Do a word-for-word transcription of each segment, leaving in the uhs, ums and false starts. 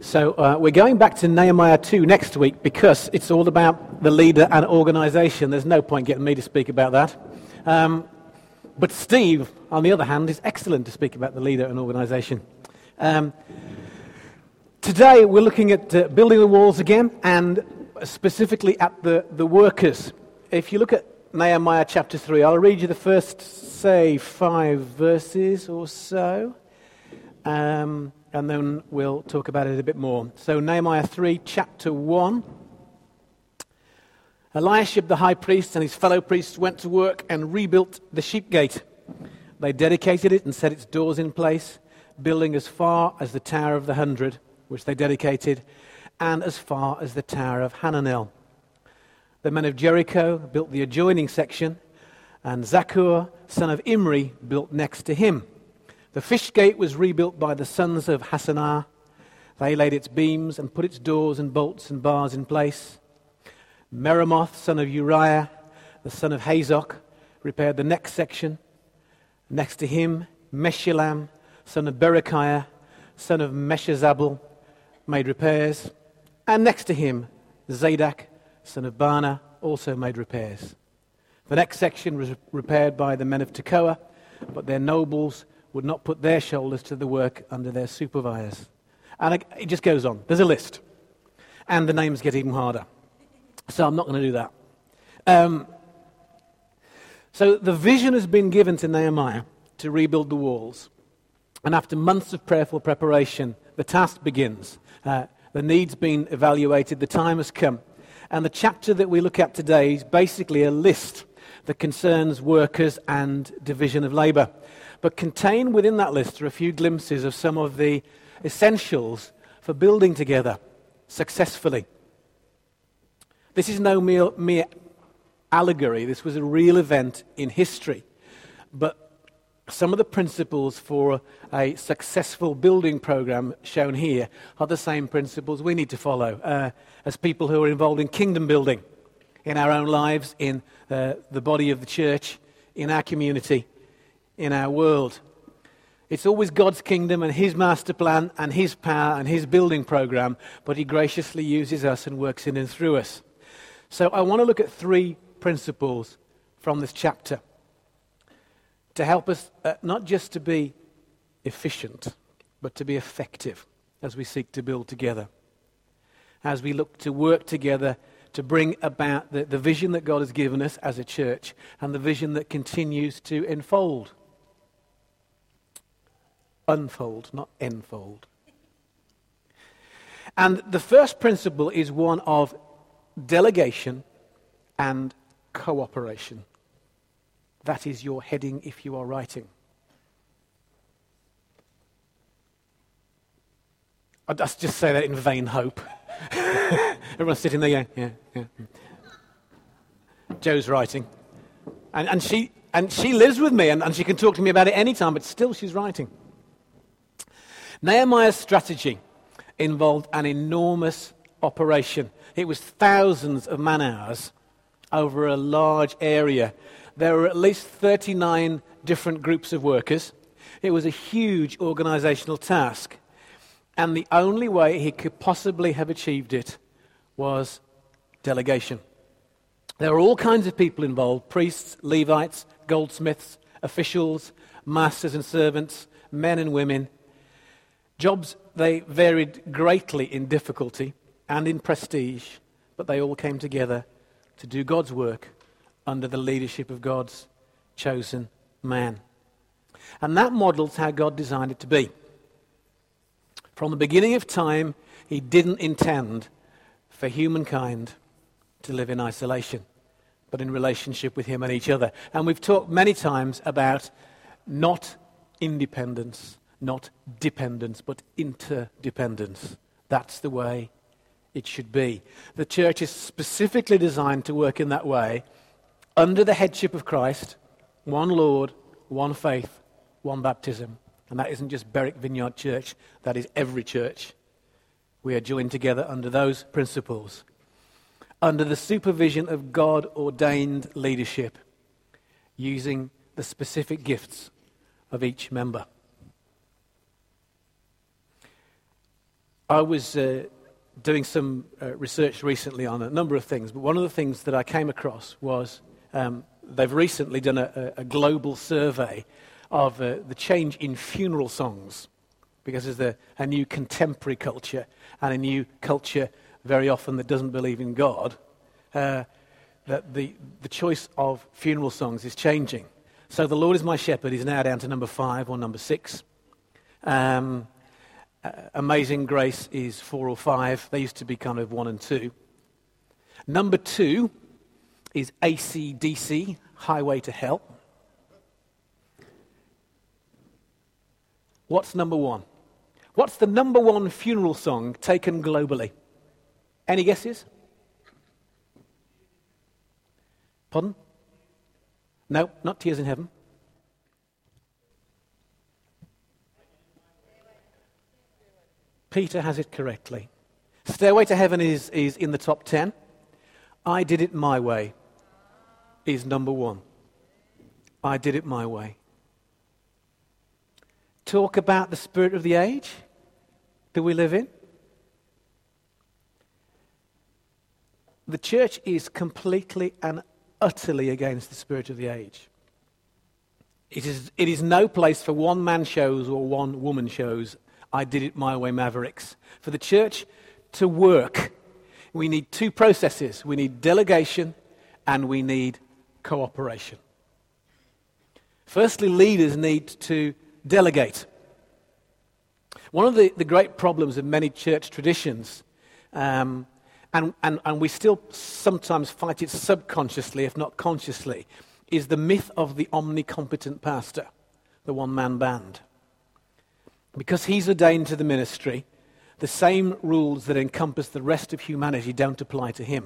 So uh, we're going back to Nehemiah two next week because it's all about the leader and organisation. There's no point getting me to speak about that. Um, but Steve, on the other hand, is excellent to speak about the leader and organisation. Um, today we're looking at uh, building the walls again, and specifically at the, the workers. If you look at Nehemiah chapter three, I'll read you the first, say, five verses or so. Um... And then we'll talk about it a bit more. So Nehemiah three, chapter one. Eliashib the high priest and his fellow priests went to work and rebuilt the sheep gate. They dedicated it and set its doors in place, building as far as the Tower of the Hundred, which they dedicated, and as far as the Tower of Hananel. The men of Jericho built the adjoining section, and Zakur, son of Imri, built next to him. The fish gate was rebuilt by the sons of Hassanah. They laid its beams and put its doors and bolts and bars in place. Meremoth, son of Uriah, the son of Hazok, repaired the next section. Next to him, Meshullam, son of Berechiah, son of Meshezabel, made repairs. And next to him, Zadok, son of Bana, also made repairs. The next section was repaired by the men of Tekoa, but their nobles would not put their shoulders to the work under their supervisors. And it, it just goes on. There's a list. And the names get even harder. So I'm not going to do that. Um, so the vision has been given to Nehemiah to rebuild the walls. And after months of prayerful preparation, the task begins. Uh, the need's been evaluated. The time has come. And the chapter that we look at today is basically a list that concerns workers and division of labour. But contained within that list are a few glimpses of some of the essentials for building together successfully. This is no mere, mere allegory. This was a real event in history. But some of the principles for a successful building program shown here are the same principles we need to follow uh, as people who are involved in kingdom building in our own lives, in uh, the body of the church, in our community, in our world. It's always God's kingdom and his master plan and his power and his building program, but he graciously uses us and works in and through us. So I want to look at three principles from this chapter to help us uh, not just to be efficient, but to be effective as we seek to build together, as we look to work together to bring about the, the vision that God has given us as a church and the vision that continues to unfold. Unfold, not enfold. And the first principle is one of delegation and cooperation. That is your heading if you are writing. I'll just say that in vain hope. Everyone's sitting there, yeah, yeah, yeah. Joe's writing. And, and she and she lives with me, and, and she can talk to me about it any time, but still she's writing. Nehemiah's strategy involved an enormous operation. It was thousands of man-hours over a large area. There were at least thirty-nine different groups of workers. It was a huge organizational task. And the only way he could possibly have achieved it was delegation. There were all kinds of people involved: priests, Levites, goldsmiths, officials, masters and servants, men and women. Jobs, they varied greatly in difficulty and in prestige, but they all came together to do God's work under the leadership of God's chosen man. And that models how God designed it to be. From the beginning of time, he didn't intend for humankind to live in isolation, but in relationship with him and each other. And we've talked many times about not independence, not dependence, but interdependence. That's the way it should be. The church is specifically designed to work in that way, under the headship of Christ, one Lord, one faith, one baptism. And that isn't just Berwick Vineyard Church, that is every church. We are joined together under those principles, under the supervision of God-ordained leadership, using the specific gifts of each member. I was uh, doing some uh, research recently on a number of things, but one of the things that I came across was um, they've recently done a, a global survey of uh, the change in funeral songs, because there's a, a new contemporary culture and a new culture very often that doesn't believe in God, uh, that the, the choice of funeral songs is changing. So The Lord is My Shepherd is now down to number five or number six. Um, uh, Amazing Grace is four or five. They used to be kind of one and two. Number two is A C D C, Highway to Hell. What's number one? What's the number one funeral song taken globally? Any guesses? Pardon? No, not Tears in Heaven. Peter has it correctly. Stairway to Heaven is, is in the top ten. I Did It My Way is number one. I Did It My Way. Talk about the spirit of the age that we live in. The church is completely and utterly against the spirit of the age. It is, it is no place for one-man shows or one-woman shows, I Did It My Way Mavericks. For the church to work, we need two processes. We need delegation and we need cooperation. Firstly, leaders need to delegate. One of the, the great problems of many church traditions, um, and, and, and we still sometimes fight it subconsciously, if not consciously, is the myth of the omnicompetent pastor, the one-man band. Because he's ordained to the ministry, the same rules that encompass the rest of humanity don't apply to him.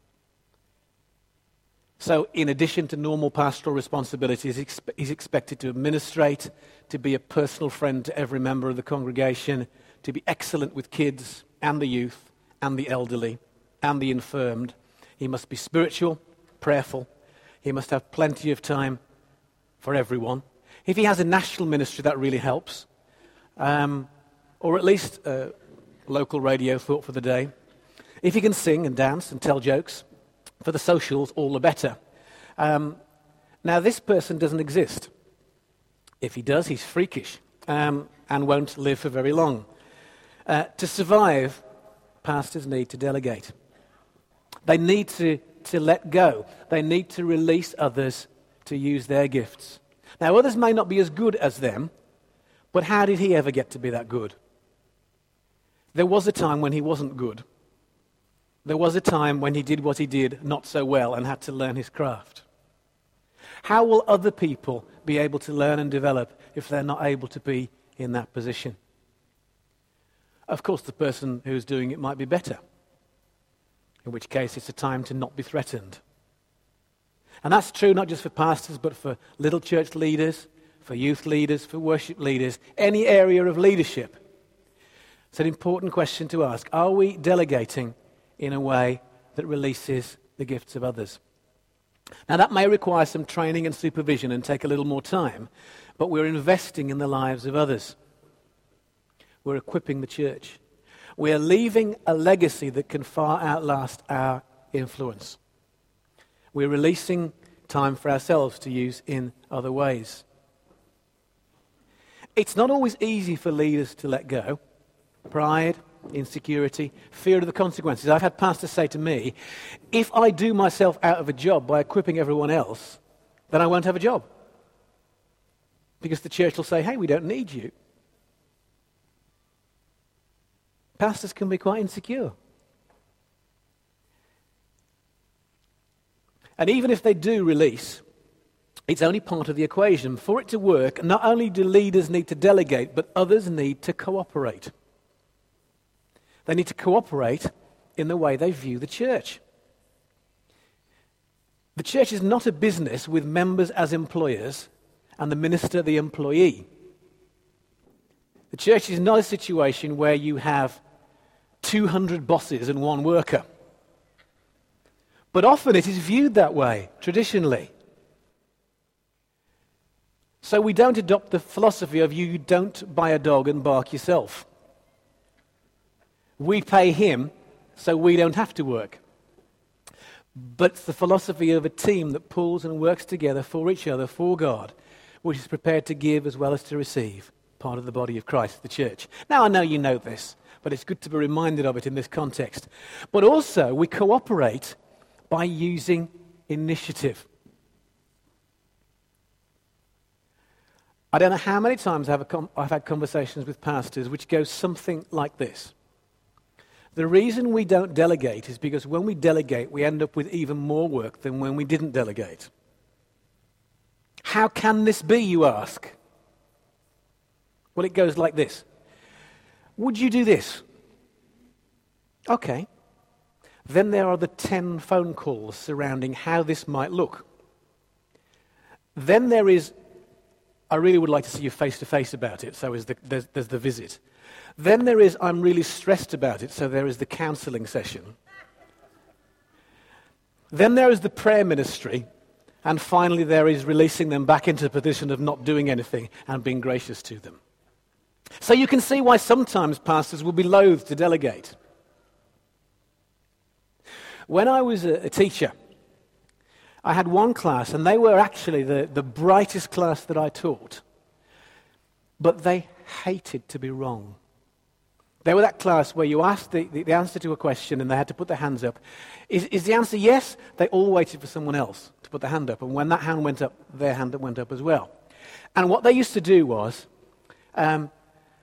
So in addition to normal pastoral responsibilities, he's expected to administrate, to be a personal friend to every member of the congregation, to be excellent with kids and the youth and the elderly and the infirmed. He must be spiritual, prayerful. He must have plenty of time for everyone. If he has a national ministry, that really helps. Um, or at least a local radio thought for the day. If he can sing and dance and tell jokes, for the socials, all the better. Um, now, this person doesn't exist. If he does, he's freakish um, and won't live for very long. Uh, to survive, pastors need to delegate. They need to, to let go. They need to release others to use their gifts. Now, others may not be as good as them, but how did he ever get to be that good? There was a time when he wasn't good. There was a time when he did what he did not so well and had to learn his craft. How will other people be able to learn and develop if they're not able to be in that position? Of course, the person who's doing it might be better, in which case it's a time to not be threatened. And that's true not just for pastors, but for little church leaders, for youth leaders, for worship leaders, any area of leadership. It's an important question to ask. Are we delegating in a way that releases the gifts of others? Now, that may require some training and supervision and take a little more time, but we're investing in the lives of others. We're equipping the church. We're leaving a legacy that can far outlast our influence. We're releasing time for ourselves to use in other ways. It's not always easy for leaders to let go. Pride, insecurity, fear of the consequences. I've had pastors say to me, if I do myself out of a job by equipping everyone else, then I won't have a job. Because the church will say, hey, we don't need you. Pastors can be quite insecure. And even if they do release, it's only part of the equation. For it to work, not only do leaders need to delegate, but others need to cooperate. They need to cooperate in the way they view the church. The church is not a business with members as employers and the minister the employee. The church is not a situation where you have two hundred bosses and one worker. But often it is viewed that way, traditionally. So we don't adopt the philosophy of you don't buy a dog and bark yourself. We pay him so we don't have to work. But it's the philosophy of a team that pulls and works together for each other, for God, which is prepared to give as well as to receive, part of the body of Christ, the church. Now, I know you know this, but it's good to be reminded of it in this context. But also, we cooperate by using initiative. I don't know how many times I've, com- I've had conversations with pastors which go something like this. The reason we don't delegate is because when we delegate, we end up with even more work than when we didn't delegate. How can this be, you ask? Well, it goes like this. Would you do this? Okay. Then there are the ten phone calls surrounding how this might look. Then there is, I really would like to see you face to face about it, so is the, there's, there's the visit. Then there is, I'm really stressed about it, so there is the counselling session. Then there is the prayer ministry, and finally there is releasing them back into the position of not doing anything and being gracious to them. So you can see why sometimes pastors will be loath to delegate. When I was a, a teacher, I had one class, and they were actually the, the brightest class that I taught, but they hated to be wrong. They were that class where you asked the, the, the answer to a question and they had to put their hands up. Is, is the answer yes? They all waited for someone else to put their hand up. And when that hand went up, their hand went up as well. And what they used to do was, um,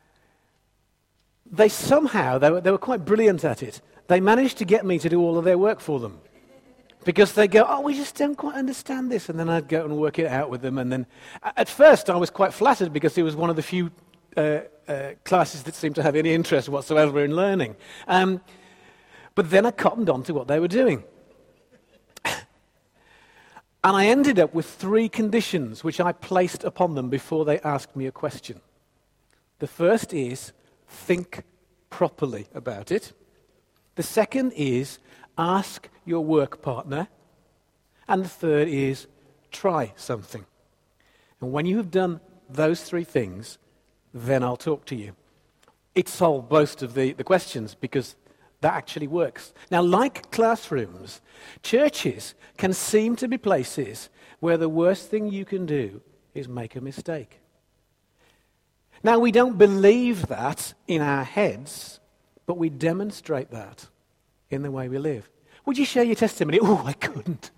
they somehow, they were, they were quite brilliant at it. They managed to get me to do all of their work for them. Because they go, oh, we just don't quite understand this. And then I'd go and work it out with them. And then at first I was quite flattered because it was one of the few uh, uh, classes that seemed to have any interest whatsoever in learning. Um, but then I cottoned on to what they were doing. And I ended up with three conditions which I placed upon them before they asked me a question. The first is, think properly about it. The second is, ask your work partner. And the third is, try something. And when you have done those three things, then I'll talk to you. It solved most of the, the questions because that actually works. Now, like classrooms, churches can seem to be places where the worst thing you can do is make a mistake. Now, we don't believe that in our heads, but we demonstrate that in the way we live. Would you share your testimony? Oh, I couldn't.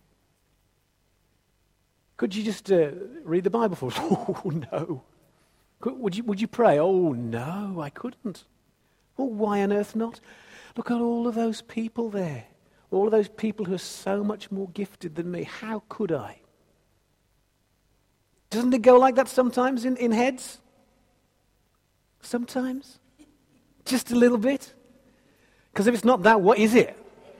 Could you just uh, read the Bible for us? Oh, no. Could, would you, would you pray? Oh, no, I couldn't. Well, why on earth not? Look at all of those people there. All of those people who are so much more gifted than me. How could I? Doesn't it go like that sometimes in, in heads? Sometimes? Just a little bit? Because if it's not that, what is it?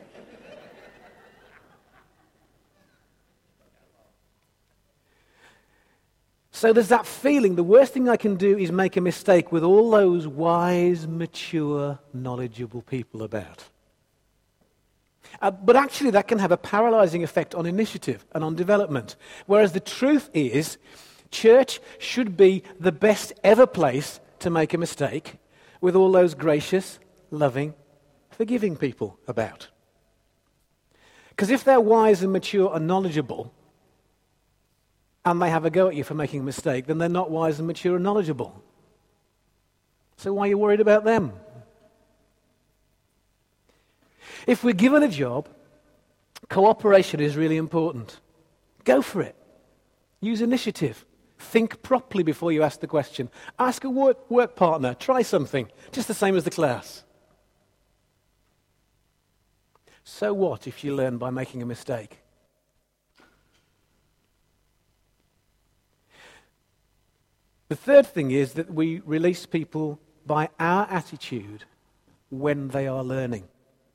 So there's that feeling, the worst thing I can do is make a mistake with all those wise, mature, knowledgeable people about. Uh, but actually that can have a paralyzing effect on initiative and on development. Whereas the truth is, church should be the best ever place to make a mistake with all those gracious, loving, forgiving people about. Because if they're wise and mature and knowledgeable, and they have a go at you for making a mistake, then they're not wise and mature and knowledgeable. So why are you worried about them? If we're given a job, cooperation is really important. Go for it. Use initiative. Think properly before you ask the question. Ask a work, work partner. Try something. Just the same as the class. So what if you learn by making a mistake? The third thing is that we release people by our attitude when they are learning.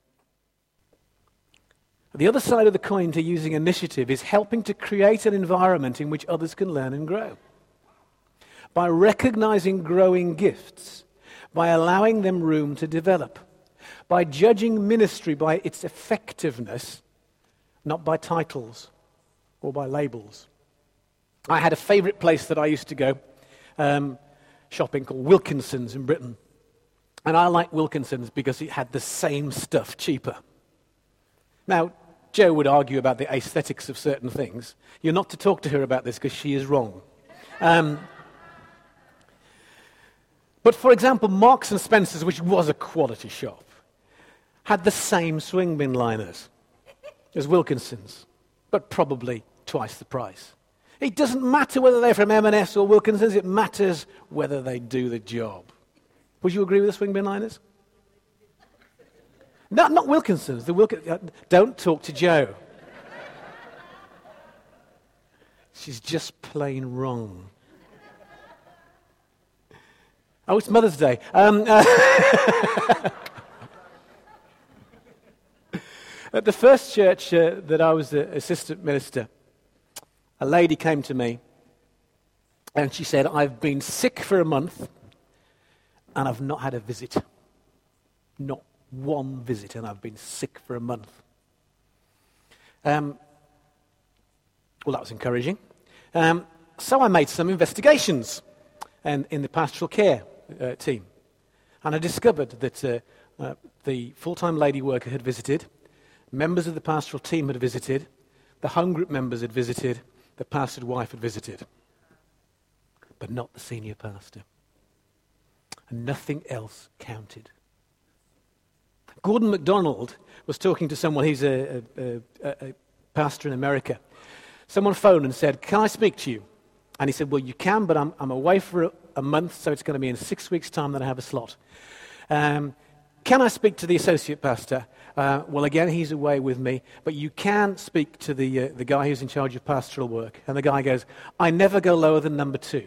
The other side of the coin to using initiative is helping to create an environment in which others can learn and grow. By recognizing growing gifts, by allowing them room to develop, by judging ministry by its effectiveness, not by titles or by labels. I had a favorite place that I used to go, um, shopping called Wilkinson's in Britain. And I like Wilkinson's because it had the same stuff cheaper. Now, Jo would argue about the aesthetics of certain things. You're not to talk to her about this because she is wrong. Um, but for example, Marks and Spencer's, which was a quality shop, had the same swing bin liners as Wilkinson's, but probably twice the price. It doesn't matter whether they're from M and S or Wilkinson's, it matters whether they do the job. Would you agree with the swing bin liners? No, not Wilkinson's. The Wilkin- uh, don't talk to Jo. She's just plain wrong. Oh, it's Mother's Day. Um, uh, At the first church uh, that I was the assistant minister, a lady came to me and she said, I've been sick for a month and I've not had a visit. Not one visit, and I've been sick for a month. Um, well, that was encouraging. Um, so I made some investigations and, in the pastoral care uh, team. And I discovered that uh, uh, the full-time lady worker had visited, members of the pastoral team had visited, the home group members had visited, the pastor's wife had visited, but not the senior pastor. And nothing else counted. Gordon MacDonald was talking to someone, he's a, a, a, a pastor in America. Someone phoned and said, can I speak to you? And he said, well, you can, but I'm, I'm away for a, a month, so it's going to be in six weeks' time that I have a slot. Um, can I speak to the associate pastor? Uh, well, again, he's away with me, but you can speak to the, uh, the guy who's in charge of pastoral work. And the guy goes, I never go lower than number two.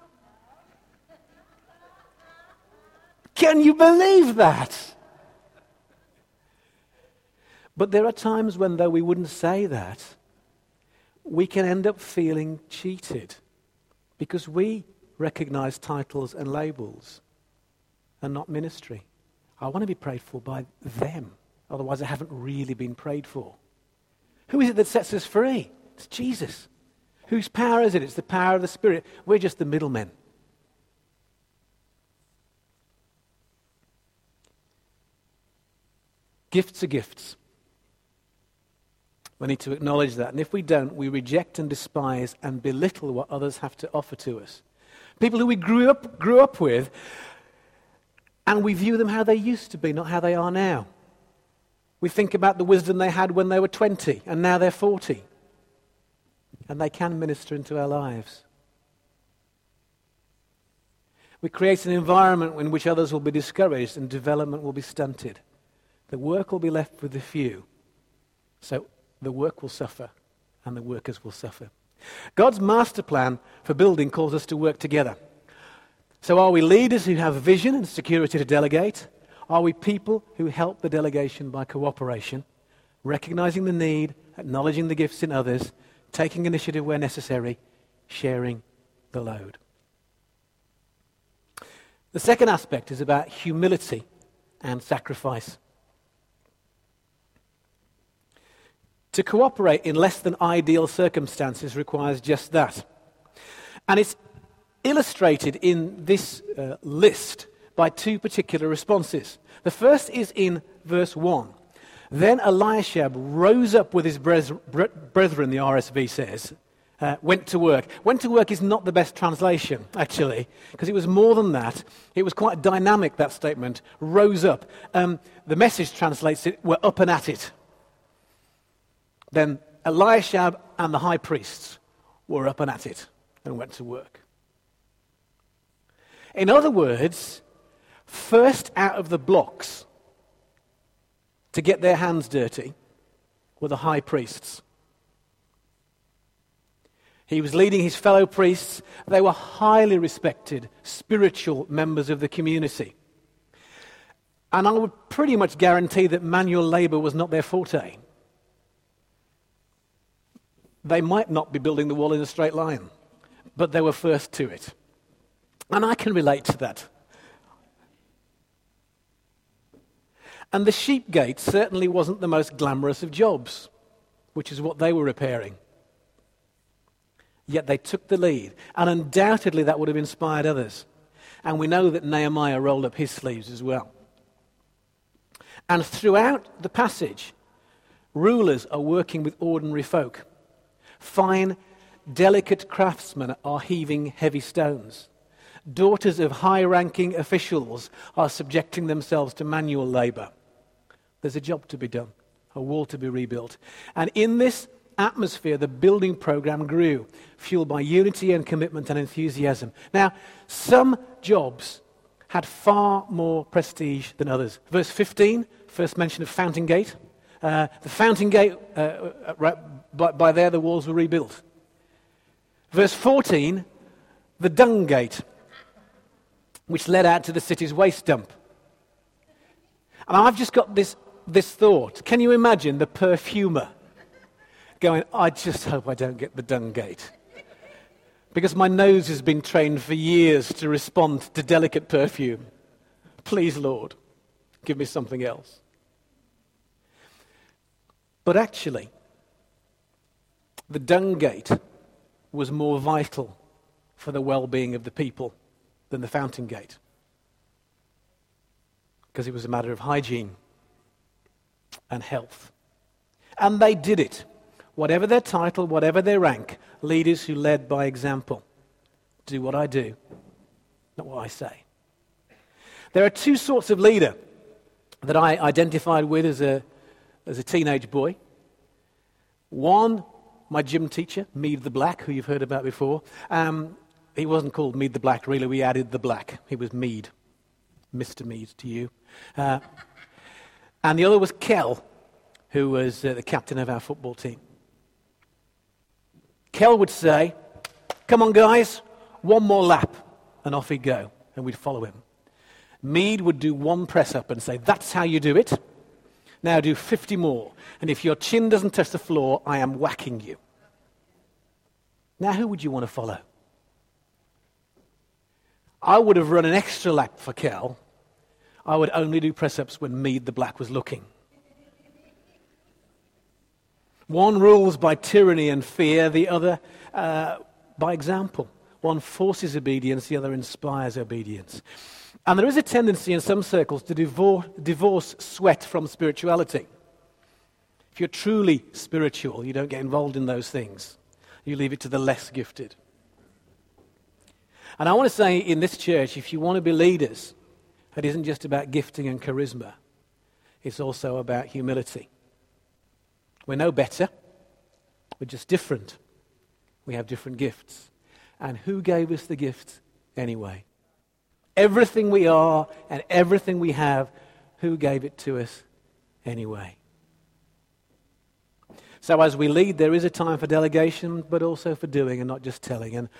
Can you believe that? But there are times when, though we wouldn't say that, we can end up feeling cheated because we recognize titles and labels and not ministry. I want to be prayed for by them. Otherwise, I haven't really been prayed for. Who is it that sets us free? It's Jesus. Whose power is it? It's the power of the Spirit. We're just the middlemen. Gifts are gifts. We need to acknowledge that. And if we don't, we reject and despise and belittle what others have to offer to us. People who we grew up, grew up with, and we view them how they used to be, not how they are now. We think about the wisdom they had when they were twenty, and now they're forty. And they can minister into our lives. We create an environment in which others will be discouraged and development will be stunted. The work will be left with the few. So the work will suffer and the workers will suffer. God's master plan for building calls us to work together. So are we leaders who have vision and security to delegate? Are we people who help the delegation by cooperation, recognizing the need, acknowledging the gifts in others, taking initiative where necessary, sharing the load? The second aspect is about humility and sacrifice. To cooperate in less than ideal circumstances requires just that. And it's illustrated in this uh, list by two particular responses. The first is in verse one. Then Eliashib rose up with his brethren, the R S V says, uh, went to work. Went to work is not the best translation, actually, because it was more than that. It was quite dynamic, that statement, rose up. Um, the Message translates it, were up and at it. Then Eliashib and the high priests were up and at it and went to work. In other words, first out of the blocks to get their hands dirty were the high priests. He was leading his fellow priests. They were highly respected spiritual members of the community. And I would pretty much guarantee that manual labor was not their forte. They might not be building the wall in a straight line, but they were first to it. And I can relate to that. And the sheep gate certainly wasn't the most glamorous of jobs, which is what they were repairing. Yet they took the lead, and undoubtedly that would have inspired others. And we know that Nehemiah rolled up his sleeves as well. And throughout the passage, rulers are working with ordinary folk. Fine, delicate craftsmen are heaving heavy stones. Daughters of high-ranking officials are subjecting themselves to manual labor. There's a job to be done, a wall to be rebuilt. And in this atmosphere, the building program grew, fueled by unity and commitment and enthusiasm. Now, some jobs had far more prestige than others. Verse fifteen, first mention of Fountain Gate. Uh, the Fountain Gate, uh, right, by, by there the walls were rebuilt. Verse fourteen, the Dung Gate, which led out to the city's waste dump. And I've just got this, this thought. Can you imagine the perfumer going, I just hope I don't get the Dung Gate, because my nose has been trained for years to respond to delicate perfume. Please, Lord, give me something else. But actually, the Dung Gate was more vital for the well-being of the people than the Fountain Gate, because it was a matter of hygiene and health. And they did it. Whatever their title, whatever their rank, leaders who led by example. Do what I do, not what I say. There are two sorts of leader that I identified with as a, as a teenage boy. One, my gym teacher, Mead the Black, who you've heard about before. Um, he wasn't called Mead the Black, really. We added the Black. He was Mead. Mister Mead to you. Uh, and the other was Kel, who was uh, the captain of our football team. Kel would say, come on guys, one more lap, and off he'd go, and we'd follow him. Mead would do one press up and say, that's how you do it. Now do fifty more, and if your chin doesn't touch the floor, I am whacking you. Now who would you want to follow? I would have run an extra lap for Kel. I would only do press-ups when Mead the Black was looking. One rules by tyranny and fear, the other uh, by example. One forces obedience, the other inspires obedience. And there is a tendency in some circles to divorce, divorce sweat from spirituality. If you're truly spiritual, you don't get involved in those things. You leave it to the less gifted. And I want to say in this church, if you want to be leaders, it isn't just about gifting and charisma. It's also about humility. We're no better. We're just different. We have different gifts. And who gave us the gifts anyway? Everything we are and everything we have, who gave it to us anyway? So as we lead, there is a time for delegation, but also for doing and not just telling. And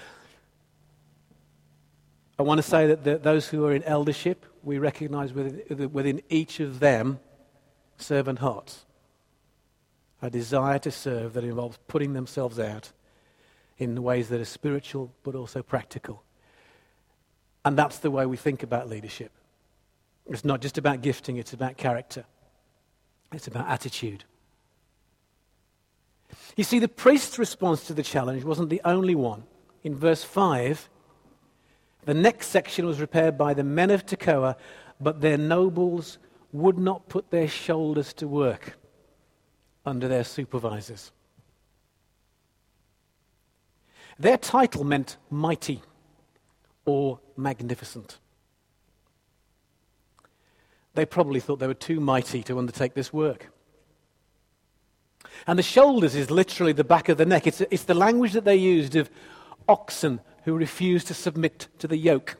I want to say that the, those who are in eldership, we recognize within, within each of them servant hearts. A desire to serve that involves putting themselves out in ways that are spiritual but also practical. And that's the way we think about leadership. It's not just about gifting, it's about character. It's about attitude. You see, the priest's response to the challenge wasn't the only one. In verse five, the next section was prepared by the men of Tekoa, but their nobles would not put their shoulders to work under their supervisors. Their title meant mighty or magnificent. They probably thought they were too mighty to undertake this work. And the shoulders is literally the back of the neck. It's, it's the language that they used of oxen who refused to submit to the yoke,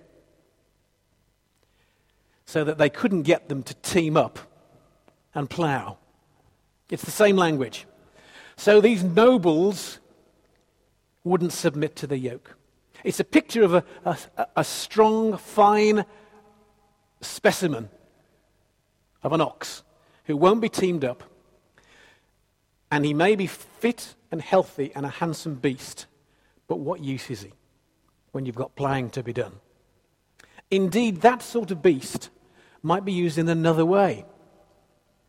so that they couldn't get them to team up and plough. It's the same language. So these nobles wouldn't submit to the yoke. It's a picture of a, a, a strong, fine specimen of an ox who won't be teamed up, and he may be fit and healthy and a handsome beast, but what use is he when you've got ploughing to be done? Indeed, that sort of beast might be used in another way.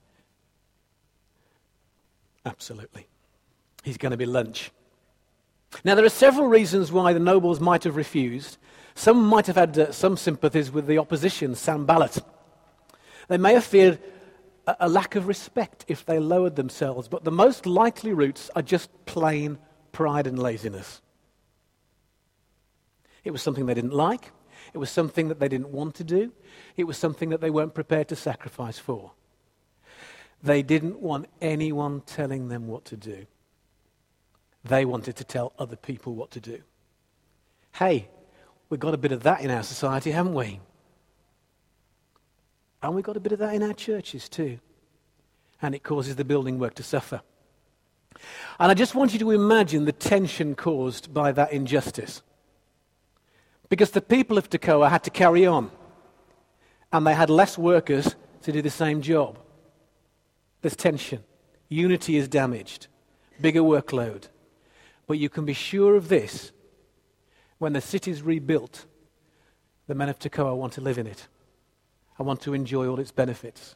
Absolutely. He's going to be lunch. Now, there are several reasons why the nobles might have refused. Some might have had uh, some sympathies with the opposition, Sanballat. They may have feared a, a lack of respect if they lowered themselves, but the most likely roots are just plain pride and laziness. It was something they didn't like. It was something that they didn't want to do. It was something that they weren't prepared to sacrifice for. They didn't want anyone telling them what to do. They wanted to tell other people what to do. Hey, we've got a bit of that in our society, haven't we? And we've got a bit of that in our churches too. And it causes the building work to suffer. And I just want you to imagine the tension caused by that injustice. Because the people of Tekoa had to carry on. And they had less workers to do the same job. There's tension. Unity is damaged. Bigger workload. But you can be sure of this. When the city's rebuilt, the men of Tekoa want to live in it. I want to enjoy all its benefits.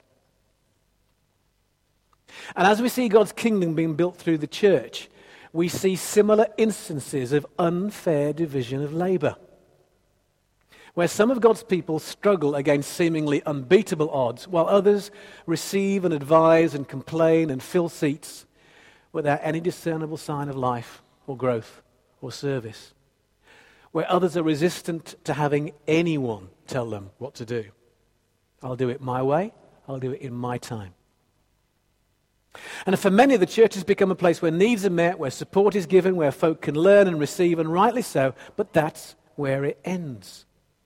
And as we see God's kingdom being built through the church, we see similar instances of unfair division of labor. Where some of God's people struggle against seemingly unbeatable odds, while others receive and advise and complain and fill seats without any discernible sign of life or growth or service. Where others are resistant to having anyone tell them what to do. I'll do it my way, I'll do it in my time. And for many, the church has become a place where needs are met, where support is given, where folk can learn and receive, and rightly so, but that's where it ends.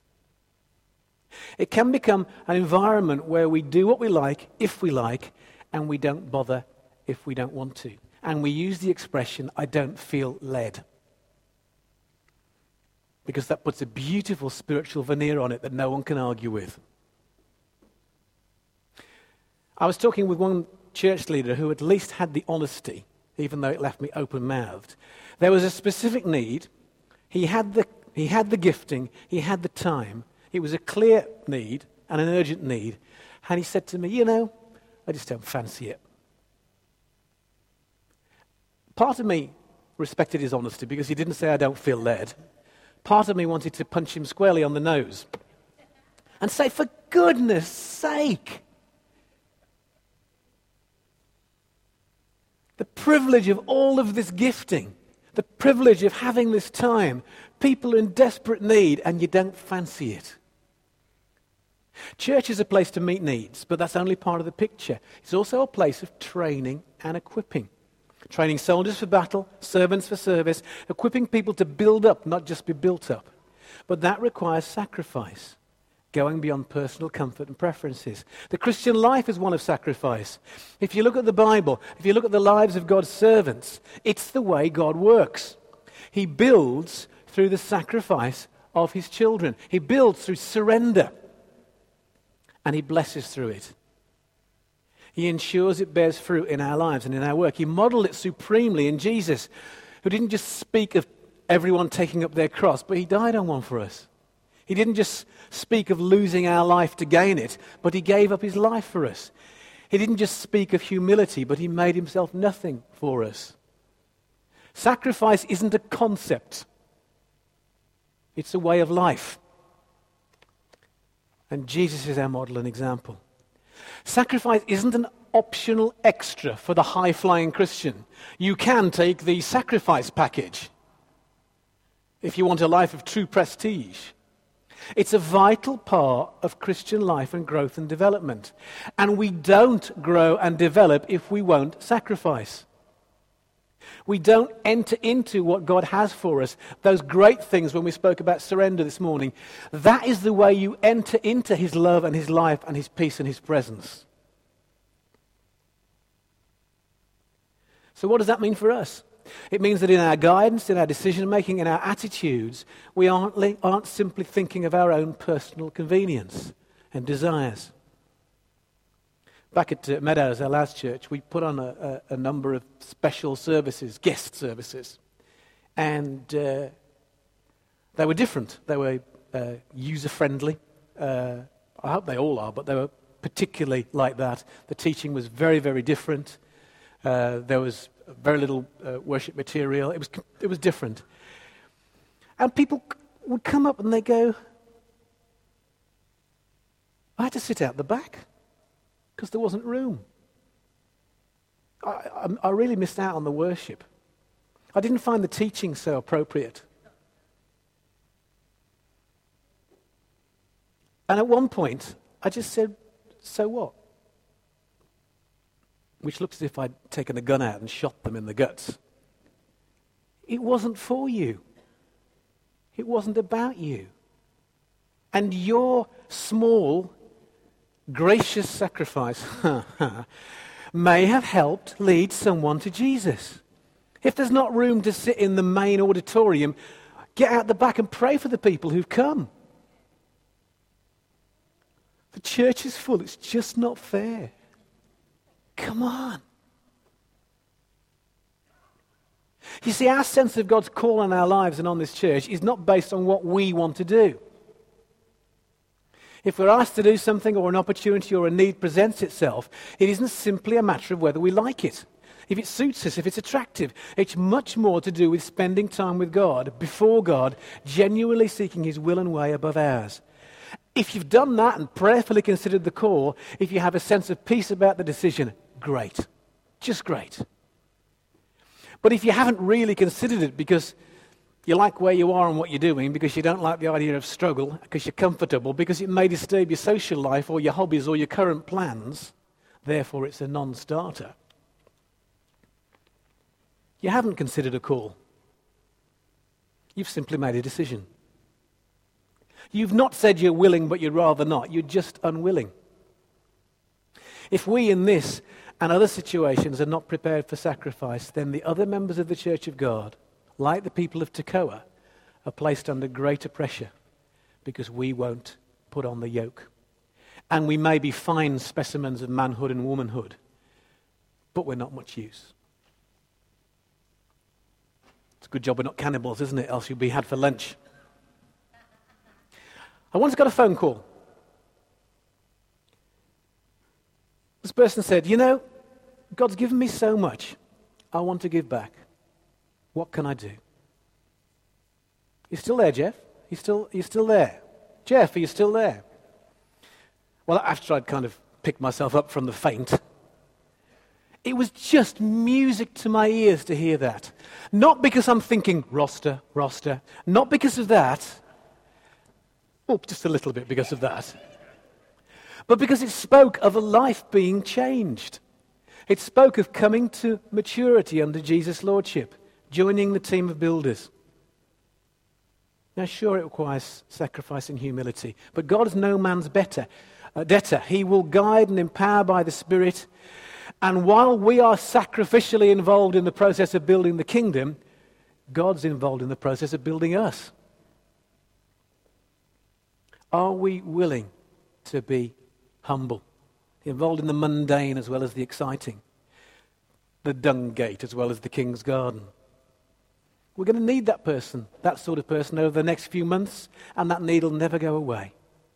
It can become an environment where we do what we like, if we like, and we don't bother if we don't want to. And we use the expression, I don't feel led. Because that puts a beautiful spiritual veneer on it that no one can argue with. I was talking with one church leader who at least had the honesty, even though it left me open-mouthed. There was a specific need. He had the, he had the gifting. He had the time. It was a clear need and an urgent need. And he said to me, you know, I just don't fancy it. Part of me respected his honesty because he didn't say I don't feel led. Part of me wanted to punch him squarely on the nose and say, for goodness sake, the privilege of all of this gifting, the privilege of having this time, people are in desperate need and you don't fancy it. Church is a place to meet needs, but that's only part of the picture. It's also a place of training and equipping. Training soldiers for battle, servants for service, equipping people to build up, not just be built up. But that requires sacrifice, going beyond personal comfort and preferences. The Christian life is one of sacrifice. If you look at the Bible, if you look at the lives of God's servants, it's the way God works. He builds through the sacrifice of his children. He builds through surrender. And he blesses through it. He ensures it bears fruit in our lives and in our work. He modeled it supremely in Jesus, who didn't just speak of everyone taking up their cross, but he died on one for us. He didn't just speak of losing our life to gain it, but he gave up his life for us. He didn't just speak of humility, but he made himself nothing for us. Sacrifice isn't a concept. It's a way of life. And Jesus is our model and example. Sacrifice isn't an optional extra for the high-flying Christian. You can take the sacrifice package if you want a life of true prestige. It's a vital part of Christian life and growth and development. And we don't grow and develop if we won't sacrifice. We don't enter into what God has for us. Those great things when we spoke about surrender this morning. That is the way you enter into his love and his life and his peace and his presence. So what does that mean for us? It means that in our guidance, in our decision-making, in our attitudes, we aren't, li- aren't simply thinking of our own personal convenience and desires. Back at uh, Meadows, our last church, we put on a, a, a number of special services, guest services. And uh, they were different. They were uh, user-friendly. Uh, I hope they all are, but they were particularly like that. The teaching was very, very different. Uh, there was very little uh, worship material. It was, it was different. And people c- would come up and they go, I had to sit out the back because there wasn't room. I, I, I really missed out on the worship. I didn't find the teaching so appropriate. And at one point, I just said, so what? Which looks as if I'd taken a gun out and shot them in the guts. It wasn't for you. It wasn't about you. And your small, gracious sacrifice may have helped lead someone to Jesus. If there's not room to sit in the main auditorium, get out the back and pray for the people who've come. The church is full. It's just not fair. Come on. You see, our sense of God's call on our lives and on this church is not based on what we want to do. If we're asked to do something or an opportunity or a need presents itself, it isn't simply a matter of whether we like it. If it suits us, if it's attractive, it's much more to do with spending time with God, before God, genuinely seeking His will and way above ours. If you've done that and prayerfully considered the call, if you have a sense of peace about the decision, great. Just great. But if you haven't really considered it because you like where you are and what you're doing, because you don't like the idea of struggle, because you're comfortable, because it may disturb your social life or your hobbies or your current plans, therefore it's a non-starter. You haven't considered a call. You've simply made a decision. You've not said you're willing, but you'd rather not. You're just unwilling. If we in this and other situations are not prepared for sacrifice, then the other members of the Church of God, like the people of Tekoa, are placed under greater pressure because we won't put on the yoke. And we may be fine specimens of manhood and womanhood, but we're not much use. It's a good job we're not cannibals, isn't it? Else you'll be had for lunch. I once got a phone call. This person said, you know, God's given me so much. I want to give back. What can I do? You still there, Jeff? You still, you still there? Jeff, are you still there? Well, after I'd kind of picked myself up from the faint, it was just music to my ears to hear that. Not because I'm thinking, roster, roster. Not because of that. Well, just a little bit because of that. But because it spoke of a life being changed. It spoke of coming to maturity under Jesus' lordship, joining the team of builders. Now, sure, it requires sacrifice and humility, but God is no man's better, uh, debtor. He will guide and empower by the Spirit. And while we are sacrificially involved in the process of building the kingdom, God's involved in the process of building us. Are we willing to be humble, involved in the mundane as well as the exciting, the dung gate as well as the king's garden? We're going to need that person, that sort of person, over the next few months, and that need will never go away.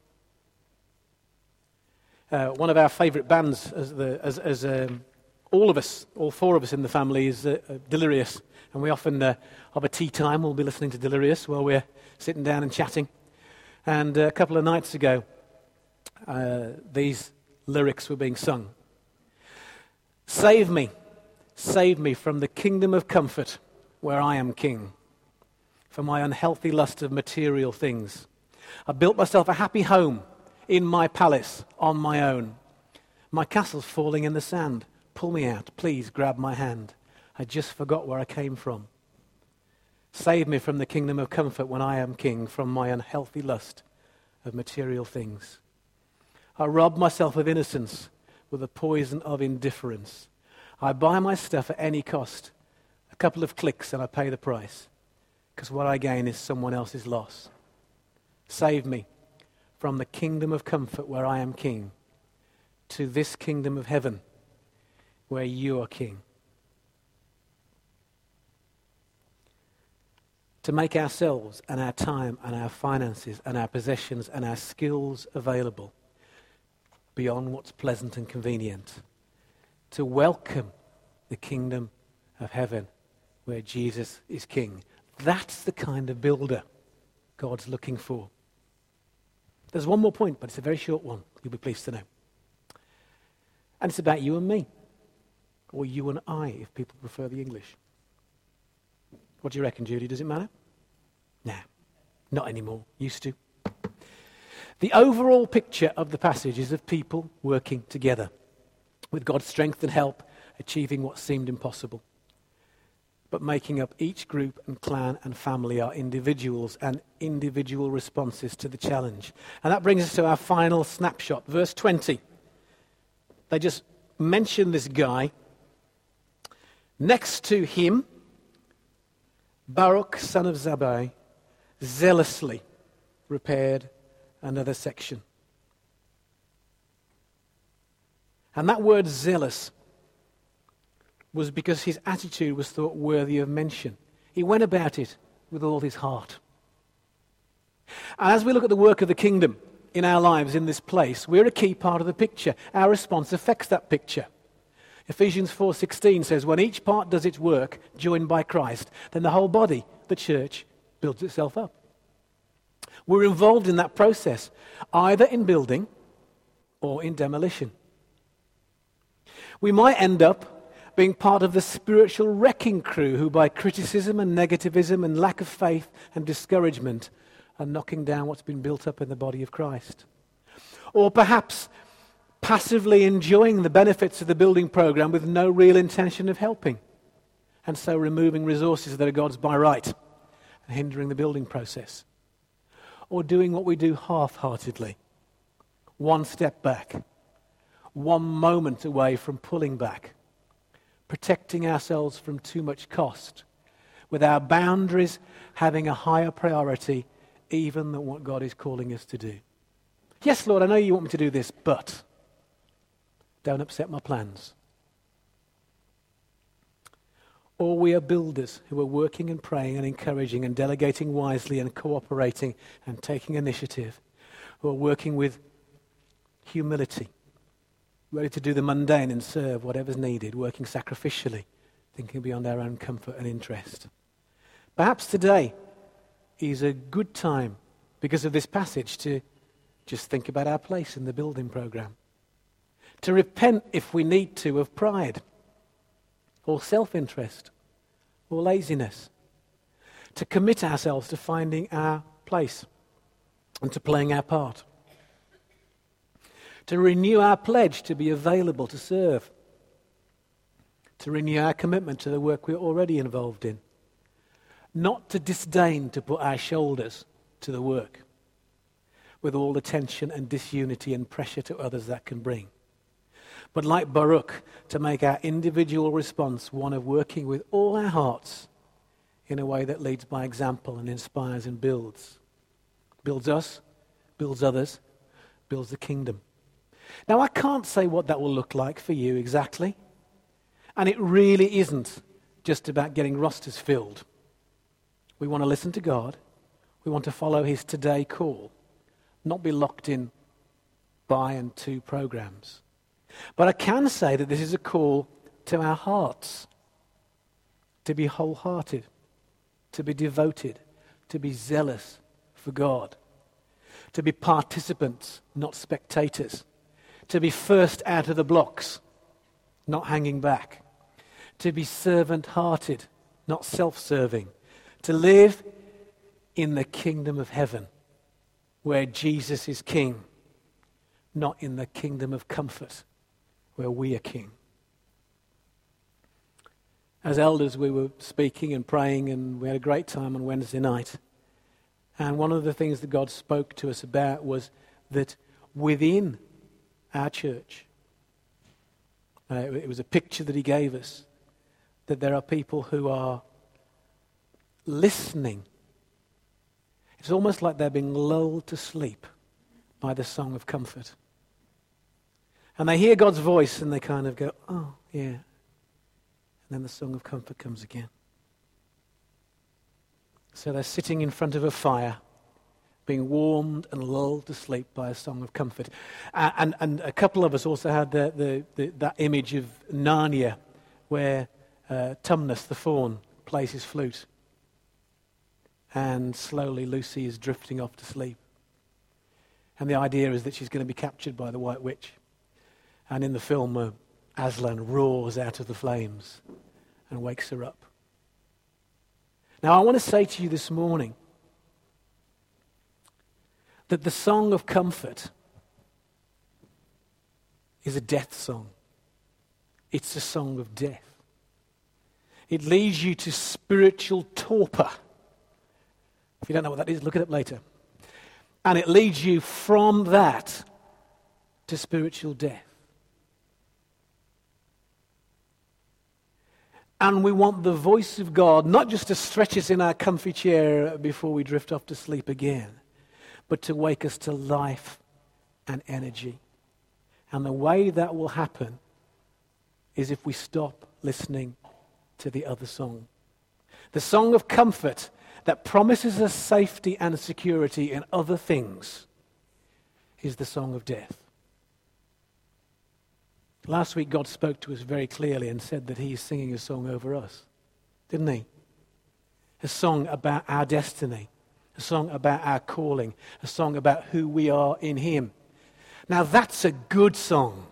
Uh, one of our favourite bands, as, the, as, as um, all of us, all four of us in the family, is uh, uh, Delirious. And we often uh, have a tea time, we'll be listening to Delirious while we're sitting down and chatting. And uh, a couple of nights ago, uh, these lyrics were being sung. Save me, save me from the kingdom of comfort where I am king, for my unhealthy lust of material things. I built myself a happy home in my palace on my own. My castle's falling in the sand. Pull me out, please grab my hand. I just forgot where I came from. Save me from the kingdom of comfort when I am king, from my unhealthy lust of material things. I rob myself of innocence with the poison of indifference. I buy my stuff at any cost. A couple of clicks and I pay the price, because what I gain is someone else's loss. Save me from the kingdom of comfort where I am king to this kingdom of heaven where you are king. To make ourselves and our time and our finances and our possessions and our skills available beyond what's pleasant and convenient. To welcome the kingdom of heaven where Jesus is king. That's the kind of builder God's looking for. There's one more point, but it's a very short one, you'll be pleased to know. And it's about you and me, or you and I, if people prefer the English. What do you reckon, Judy? Does it matter? Nah, not anymore. Used to. The overall picture of the passage is of people working together, with God's strength and help, achieving what seemed impossible. But making up each group and clan and family are individuals and individual responses to the challenge. And that brings us to our final snapshot, verse twenty. They just mention this guy. Next to him, Baruch, son of Zabbai, zealously repaired another section. And that word zealous was because his attitude was thought worthy of mention. He went about it with all his heart. And as we look at the work of the kingdom in our lives in this place, we're a key part of the picture. Our response affects that picture. Ephesians four sixteen says, when each part does its work, joined by Christ, then the whole body, the church, builds itself up. We're involved in that process, either in building or in demolition. We might end up being part of the spiritual wrecking crew who by criticism and negativism and lack of faith and discouragement are knocking down what's been built up in the body of Christ. Or perhaps passively enjoying the benefits of the building program with no real intention of helping, and so removing resources that are God's by right and hindering the building process. Or doing what we do half-heartedly, one step back, one moment away from pulling back, protecting ourselves from too much cost, with our boundaries having a higher priority even than what God is calling us to do. Yes, Lord, I know you want me to do this, but don't upset my plans. Or we are builders who are working and praying and encouraging and delegating wisely and cooperating and taking initiative, who are working with humility, ready to do the mundane and serve whatever's needed, working sacrificially, thinking beyond our own comfort and interest. Perhaps today is a good time, because of this passage, to just think about our place in the building program. To repent, if we need to, of pride, or self-interest, or laziness. To commit ourselves to finding our place and to playing our part. To renew our pledge to be available to serve. To renew our commitment to the work we're already involved in. Not to disdain to put our shoulders to the work, with all the tension and disunity and pressure to others that can bring. But like Baruch, to make our individual response one of working with all our hearts in a way that leads by example and inspires and builds. Builds us, builds others, builds the kingdom. Now, I can't say what that will look like for you exactly. And it really isn't just about getting rosters filled. We want to listen to God. We want to follow his today call, not be locked in by and to programs. But I can say that this is a call to our hearts, to be wholehearted, to be devoted, to be zealous for God, to be participants, not spectators, to be first out of the blocks, not hanging back, to be servant-hearted, not self-serving, to live in the kingdom of heaven, where Jesus is king, not in the kingdom of comfort, where we are king. As elders, we were speaking and praying, and we had a great time on Wednesday night. And one of the things that God spoke to us about was that within our church, uh, it was a picture that he gave us, that there are people who are listening. It's almost like they're being lulled to sleep by the song of comfort. And they hear God's voice and they kind of go, oh, yeah. And then the song of comfort comes again. So they're sitting in front of a fire, being warmed and lulled to sleep by a song of comfort. Uh, and, and a couple of us also had the, the, the, that image of Narnia, where uh, Tumnus, the fawn, plays his flute. And slowly Lucy is drifting off to sleep. And the idea is that she's going to be captured by the White Witch. And in the film, uh, Aslan roars out of the flames and wakes her up. Now, I want to say to you this morning that the song of comfort is a death song. It's a song of death. It leads you to spiritual torpor. If you don't know what that is, look it up later. And it leads you from that to spiritual death. And we want the voice of God not just to stretch us in our comfy chair before we drift off to sleep again, but to wake us to life and energy. And the way that will happen is if we stop listening to the other song. The song of comfort that promises us safety and security in other things is the song of death. Last week, God spoke to us very clearly and said that he is singing a song over us, didn't he? A song about our destiny, a song about our calling, a song about who we are in him. Now, that's a good song.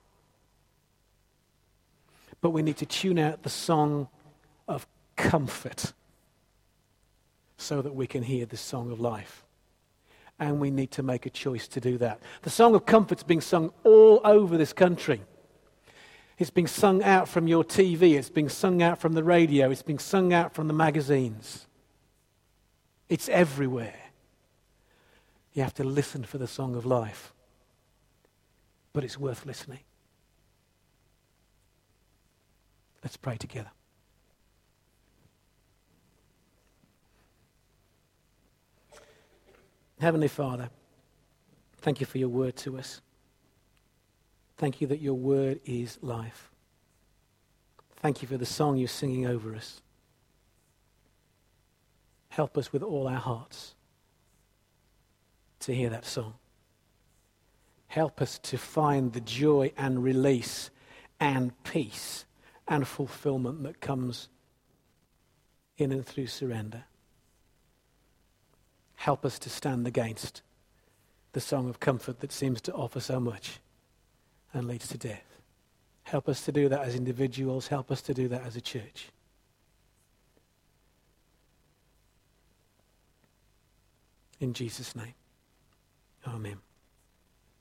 But we need to tune out the song of comfort so that we can hear the song of life. And we need to make a choice to do that. The song of comfort's being sung all over this country. It's being sung out from your T V. It's being sung out from the radio. It's being sung out from the magazines. It's everywhere. You have to listen for the song of life. But it's worth listening. Let's pray together. Heavenly Father, thank you for your word to us. Thank you that your word is life. Thank you for the song you're singing over us. Help us with all our hearts to hear that song. Help us to find the joy and release and peace and fulfillment that comes in and through surrender. Help us to stand against the song of comfort that seems to offer so much and leads to death. Help us to do that as individuals. Help us to do that as a church. In Jesus' name, amen.